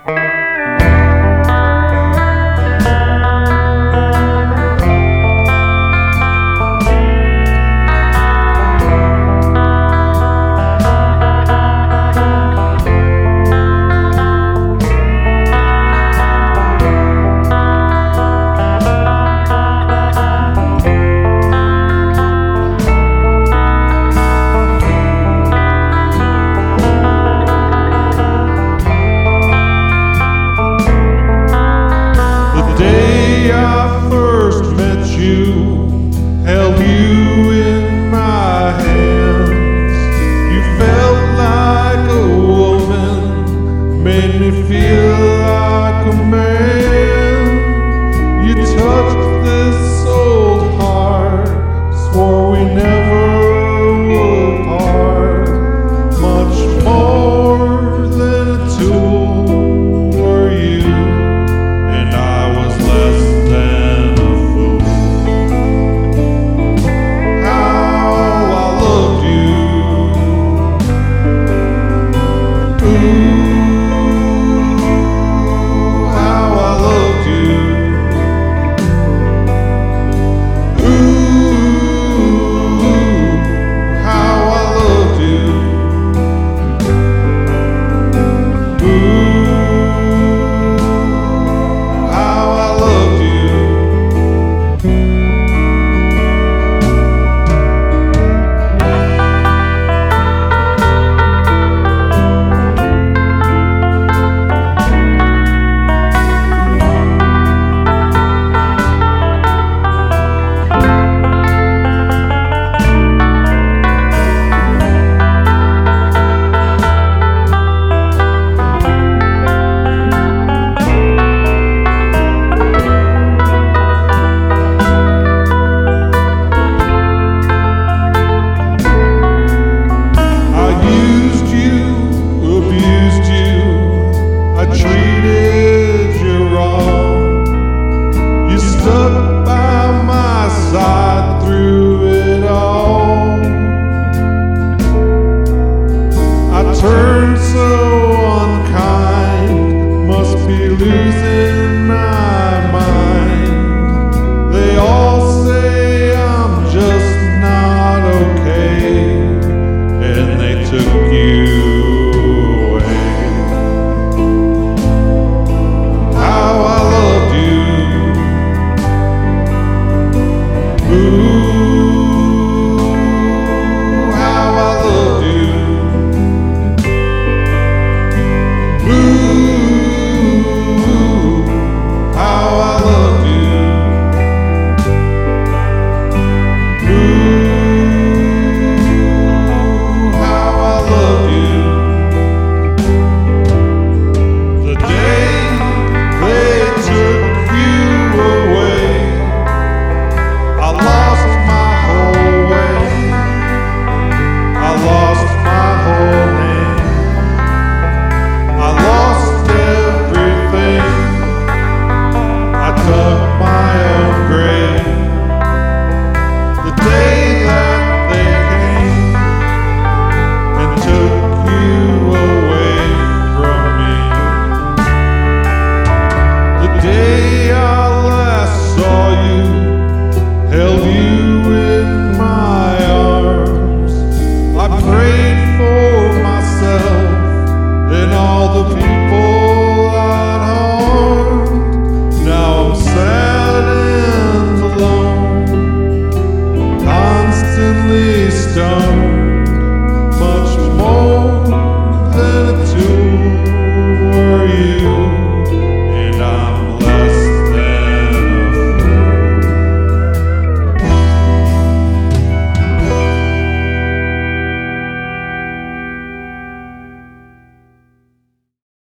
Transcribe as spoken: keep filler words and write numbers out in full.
Held you in my hands. You felt like a woman, made me feel like a man. You touched this old heart, swore we never would part. Much more than a tool were you, and I was less than a fool. Treated you wrong. You stuck by my side through it all. I turned so unkind.